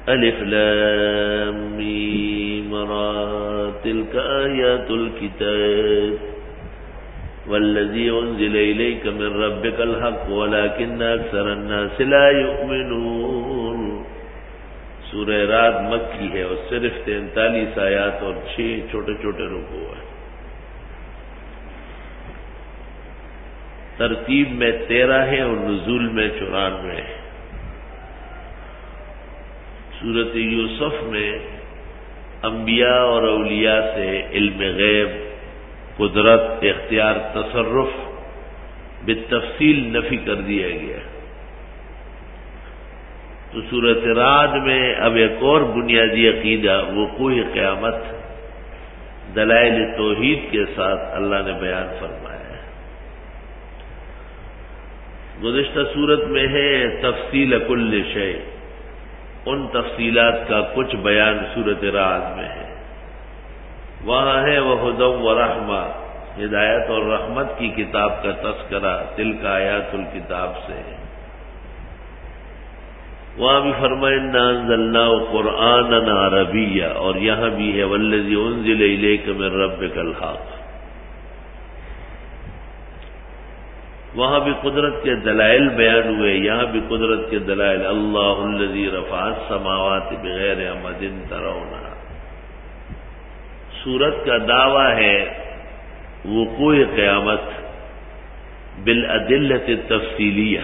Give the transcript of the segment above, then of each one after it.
الف لام میم را تلک آیات الکتاب والذی انزل الیک من ربک الحق ولکن اکثر الناس لا یؤمنون۔ سورہ رعد مکی ہے اور صرف 43 آیات اور 6 چھوٹے چھوٹے رکوع ہیں۔ ترتیب میں 13 ہے اور نزول میں 94 ہے۔ سورۃ یوسف میں انبیاء اور اولیاء سے علم غیب، قدرت، اختیار، تصرف بالتفصیل نفی کر دیا گیا۔ تو سورۃ رعد میں اب ایک اور بنیادی عقیدہ وقوع قیامت دلائل توحید کے ساتھ اللہ نے بیان فرمایا ہے۔ گزشتہ سورت میں ہے تفصیل کل شیء، ان تفصیلات کا کچھ بیان سورۃ رعد میں ہے۔ وہاں ہے وہدی ورحمہ، ہدایت اور رحمت کی کتاب کا تذکرہ تلک آیات الکتاب سے۔ وہاں بھی فرمائے انا انزلناه قرآنا عربیا، اور یہاں بھی ہے والذی انزل الیک من ربک الحق۔ وہاں بھی قدرت کے دلائل بیان ہوئے، یہاں بھی قدرت کے دلائل۔ اللہ الذی رفع السماوات بغیر عمد ترونها۔ سورت کا دعویٰ ہے وقوع قیامت بالادلۃ التفصیلیہ،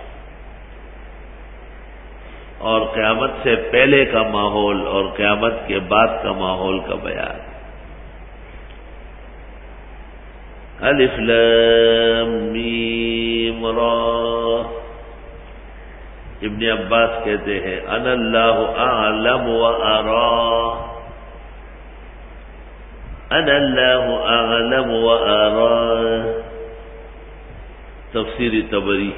اور قیامت سے پہلے کا ماحول اور قیامت کے بعد کا ماحول کا بیان۔ الف لام میم را۔ ابن عباس کہتے ہیں انا اللہ اعلم وارا، انا اللہ اعلم وارا۔ تفسیر طبری۔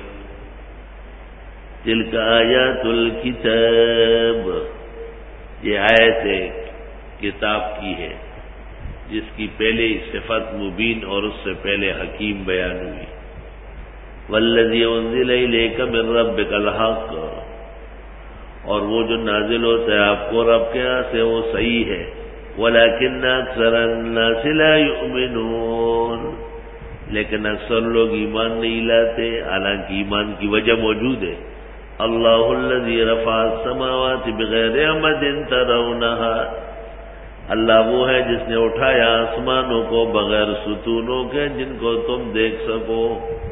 تلک آیات الکتاب، یہ آیت کتاب کی ہے جس کی پہلے صفت مبین اور اس سے پہلے حکیم بیان ہوئی۔ والذی انزل الیک من ربک الحق، اور وہ جو نازل ہوتا ہے آپ کو رب کے یہاں سے وہ صحیح ہے۔ ولکن اکثر الناس لا یؤمنون، لیکن اکثر لوگ ایمان نہیں لاتے، حالانکہ ایمان کی وجہ موجود ہے۔ اللہ الذی رفع السماوات بغیر عمد ترونها، اللہ وہ ہے جس نے اٹھایا آسمانوں کو بغیر ستونوں کے جن کو تم دیکھ سکو۔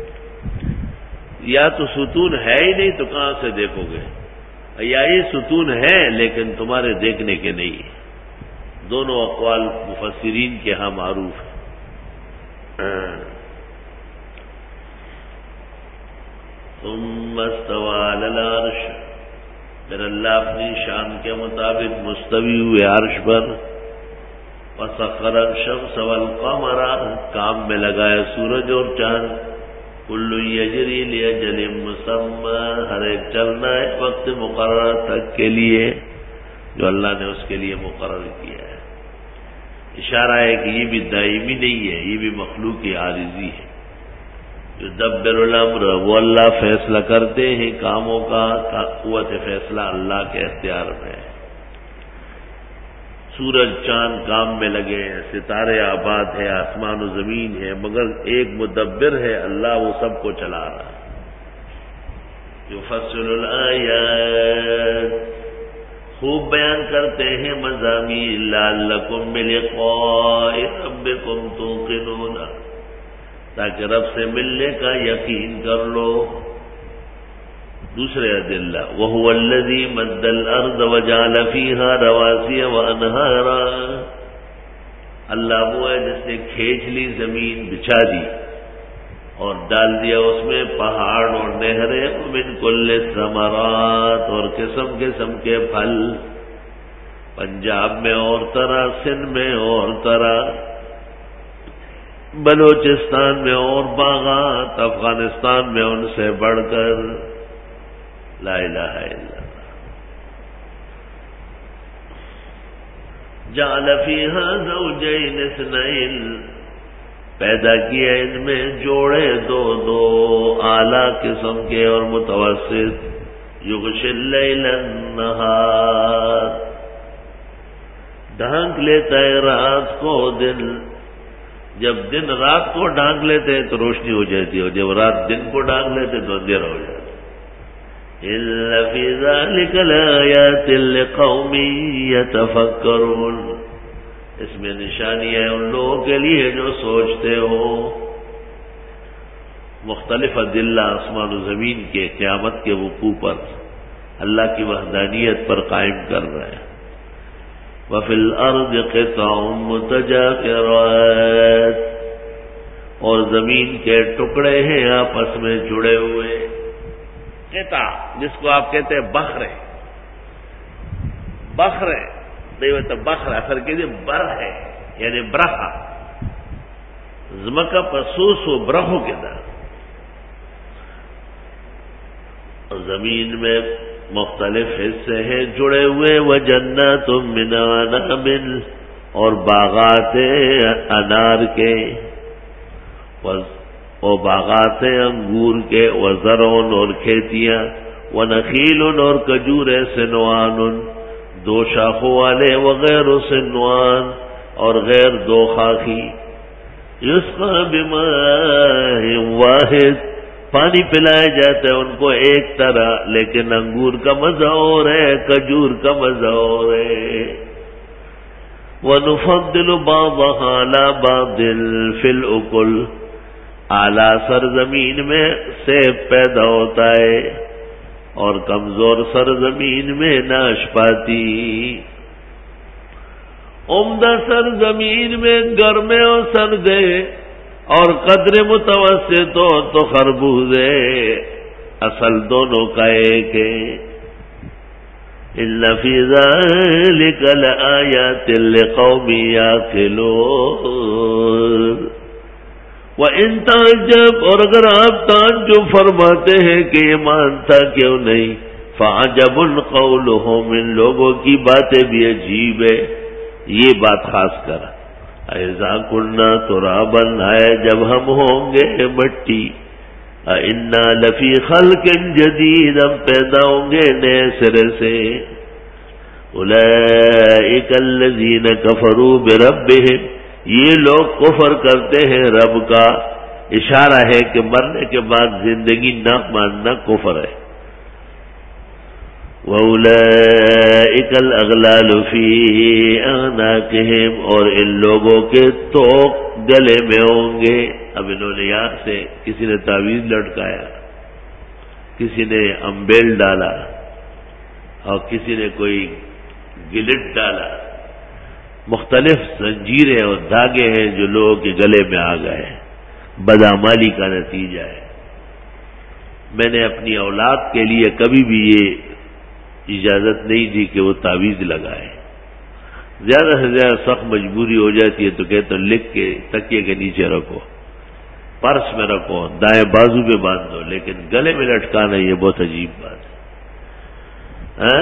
یا تو ستون ہے ہی نہیں تو کہاں سے دیکھو گے، یا یہ ستون ہے لیکن تمہارے دیکھنے کے نہیں۔ دونوں اقوال مفسرین کے ہاں معروف ہیں۔ ثم استوى على العرش، پھر اللہ اپنی شان کے مطابق مستوی ہوئے عرش پر۔ وسخر الشمس والقمر، کام میں لگایا سورج اور چاند۔ کل یجری لاجل مسمى، ہر ایک چلنا ہے وقت مقرر تک کے لیے جو اللہ نے اس کے لیے مقرر کیا ہے۔ اشارہ ہے کہ یہ بھی دائمی نہیں ہے، یہ بھی مخلوق عارضی ہے۔ یدبر الامر، وہ اللہ فیصلہ کرتے ہیں کاموں کا، قوت فیصلہ اللہ کے اختیار میں ہے۔ سورج چاند کام میں لگے ہیں، ستارے آباد ہے، آسمان و زمین ہے، مگر ایک مدبر ہے اللہ، وہ سب کو چلا رہا ہے۔ یفصل الآیات، خوب بیان کرتے ہیں مضامین، لعلکم بلقاء ربکم توقنون، تاکہ رب سے ملنے کا یقین کر لو۔ دوسرے ادلہ، وَهُوَ الَّذِي مَدَّ الْأَرْضَ وَجَعَلَ فِيهَا رَوَاسِيَ وَأَنْهَارًا، اللہ وہ ہے جس نے کھینچ لی زمین، بچھا دی اور ڈال دیا اس میں پہاڑ اور نہریں، وَمِن كُلِّ الثَّمَرَاتِ، اور قسم قسم کے پھل، پنجاب میں اور طرح، سندھ میں اور طرح، بلوچستان میں اور باغات، افغانستان میں ان سے بڑھ کر۔ لا الہ الا اللہ۔ جعل فیہا زوجین اثنین، پیدا کیا ان میں جوڑے دو دو، اعلیٰ قسم کے اور متوسط۔ یغشی اللیل النہار، ڈھانک لیتا ہے رات کو دن. جب دن رات کو ڈھانک لیتے ہیں تو روشنی ہو جاتی ہے، اور جب رات دن کو ڈھانک لیتے تو اندھیرا ہو جاتا ہے. إِنَّ فِي ذَلِكَ لَآيَاتٍ لِقَوْمٍ يَتَفَكَّرُونَ، اس میں نشانی ہے ان لوگوں کے لیے جو سوچتے ہو. مختلف ادلہ آسمان و زمین کے قیامت کے وقوع پر اللہ کی وحدانیت پر قائم کر رہے ہیں. وَفِي الْأَرْضِ قِطَعٌ مُتَجَاوِرَاتٌ، اور زمین کے ٹکڑے ہیں آپس میں جڑے ہوئے. قطع جس کو آپ کہتے ہیں بخرے، بخرے نہیں ہوتا بخر، اثر کے لیے بر ہے یعنی برہا، زمکہ پسوس و برہو کے در. زمین میں مختلف حصے ہیں جڑے ہوئے. وجنات من عنب، اور باغات انار کے، اور باغات انگور کے. وزرعن، اور کھیتیاں. ونخیل، اور کجور سنوان، دو شاخوں والے. وغیر سنوان، اور غیر دو خاخی. یسقى بماء واحد، پانی پلایا جاتا ہے ان کو ایک طرح، لیکن انگور کا مزہ اور ہے، کھجور کا مزہ اور ہے. وَنُفَضِّلُ بَعْضَهَا عَلَى بَعْضٍ فِي الْأُكُلِ، اعلیٰ سرزمین میں سیب پیدا ہوتا ہے اور کمزور سرزمین میں ناشپاتی. عمدہ سرزمین میں گرمے اور سردے، اور قدر متوسط ہو تو خربوزے. اصل دونوں کا ایک ہے. إِنَّ فِي ذَلِكَ لَآيَاتٍ لِقَوْمٍ يَعْقِلُونَ. وَإِن تَعْجَبْ، اور اگر آپ تعجب فرماتے ہیں کہ یہ مانتا کیوں نہیں، فَعَجَبٌ قَوْلُهُمْ، ان لوگوں کی باتیں بھی عجیب ہے. یہ بات خاص کر اِذَا كُنَّا تُرَابًا، ہے جب ہم ہوں گے مٹی. اِنَّا لَفِي خَلْقٍ جَدِيدٍ، ہم پیدا ہوں گے نئے سرے سے. أُولَئِكَ الَّذِينَ كَفَرُوا بِرَبِّهِمْ، یہ لوگ کفر کرتے ہیں رب کا. اشارہ ہے کہ مرنے کے بعد زندگی نہ ماننا کفر ہے. وَأُولَئِكَ الْأَغْلَالُ فِي أَعْنَاقِهِمْ، اور ان لوگوں کے توق گلے میں ہوں گے. اب انہوں نے یہاں سے کسی نے تعویذ لٹکایا، کسی نے امبیل ڈالا، اور کسی نے کوئی گلٹ ڈالا. مختلف زنجیریں اور دھاگے ہیں جو لوگوں کے گلے میں آ گئے. بدعمالی کا نتیجہ ہے. میں نے اپنی اولاد کے لیے کبھی بھی یہ اجازت نہیں دی کہ وہ تعویذ لگائے. زیادہ سے زیادہ سخت مجبوری ہو جاتی ہے تو کہتا ہوں لکھ کے تکیے کے نیچے رکھو، پرس میں رکھو، دائیں بازو پہ باندھ دو، لیکن گلے میں لٹکانا یہ بہت عجیب بات ہے.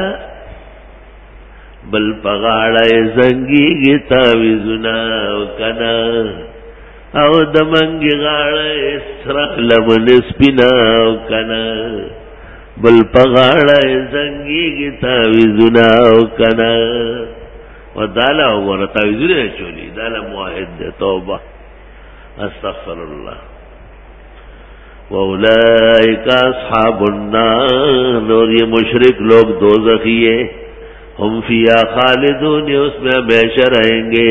بل پگاڑے زنگی گی تعویذنا کنا، او دمنگی گاڑے سرا لمن سپنا کنا. بل پگاڑے زنگی گی تعویذنا کنا. اور دالا ہوگا تعویذ نے چولی، دالا معاہد دے. توبہ، استغفر اللہ. وَأُولَئِكَ أَصْحَابُ النَّارِ، اور یہ مشرک لوگ دوزخی ہیں. ہم فیہا خالدون، اس میں ہمیشہ رہیں گے.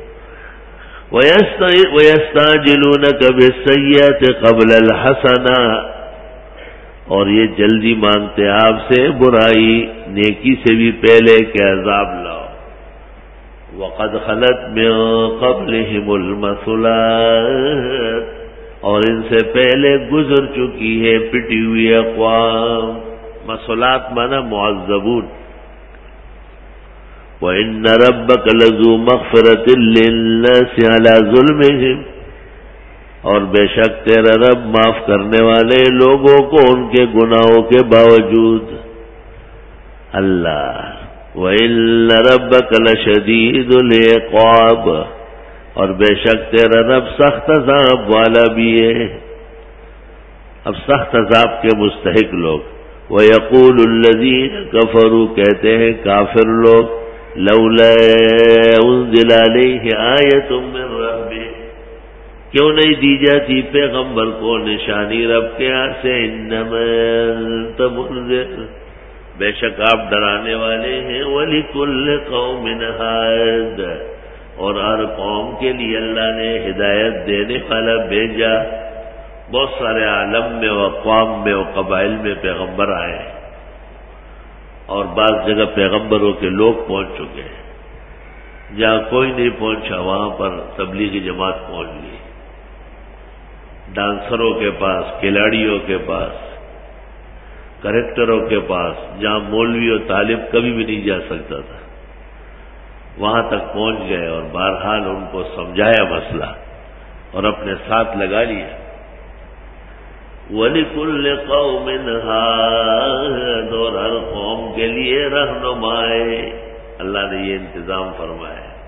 وَيَسْتَعْجِلُونَكَ بِالسَّيِّئَةِ قَبْلَ الْحَسَنَةِ، اور یہ جلدی مانگتے آپ سے برائی نیکی سے بھی پہلے کہ عذاب لاؤ. وَقَدْ خَلَتْ مِن قَبْلِهِمُ الْمَثُلَاتُ، اور ان سے پہلے گزر چکی ہے پٹی ہوئی اقوام. مثلات مانا معذبون. وَإِنَّ رَبَّكَ لَذُو مَغْفِرَةٍ لِلنَّاسِ عَلَى ظُلْمِهِمْ، اور بے شک تیرا رب معاف کرنے والے لوگوں کو ان کے گناہوں کے باوجود. اللہ. وَإِنَّ رَبَّكَ لَشَدِيدُ الْعِقَابِ، اور بے شک تیرا رب سخت عذاب والا بھی ہے. اب سخت عذاب کے مستحق لوگ وَيَقُولُ الَّذِينَ كَفَرُوا کہتے ہیں کافر لوگ لولا انزل علیہ آیۃ من ربہ کیوں نہیں دی جاتی پیغمبر کو نشانی رب کے ہاں سے انما انت منذر بے شک آپ ڈرانے والے ہیں وَلِكُلِّ قَوْمٍ ہَادٍ اور ہر قوم کے لیے اللہ نے ہدایت دینے والا بھیجا بہت سارے عالم میں و اقوام میں و قبائل میں پیغمبر آئے ہیں اور بعض جگہ پیغمبروں کے لوگ پہنچ چکے ہیں جہاں کوئی نہیں پہنچا وہاں پر تبلیغی جماعت پہنچ گئی ڈانسروں کے پاس کھلاڑیوں کے پاس کریکٹروں کے پاس جہاں مولوی اور طالب کبھی بھی نہیں جا سکتا تھا وہاں تک پہنچ گئے اور بہرحال ان کو سمجھایا مسئلہ اور اپنے ساتھ لگا لیا وَلِكُلِّ قَوْمٍ هَادٍ اور ہر قوم کے لیے رہنمائے اللہ نے یہ انتظام فرمایا